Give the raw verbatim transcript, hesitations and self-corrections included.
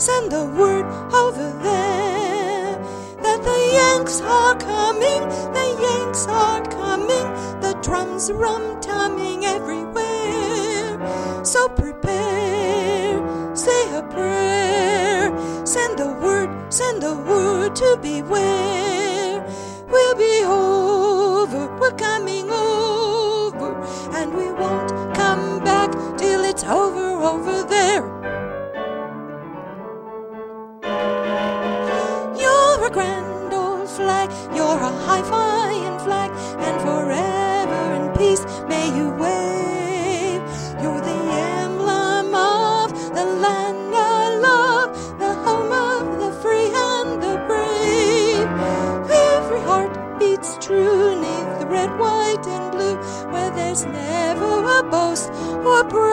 send the word over there that the Yanks are coming, the Yanks are coming, the drums rum-tumming everywhere. So prepare, say a prayer, send the word, send the word to beware. We'll be over, we're coming over, and we won't come back till it's over, over there. You're a grand old flag, you're a high-flying flag, and forever in peace may you wave. You're the emblem of the land I love, the home of the free and the brave. Every heart beats true 'neath the red, white, and blue, where there's never a boast or brave.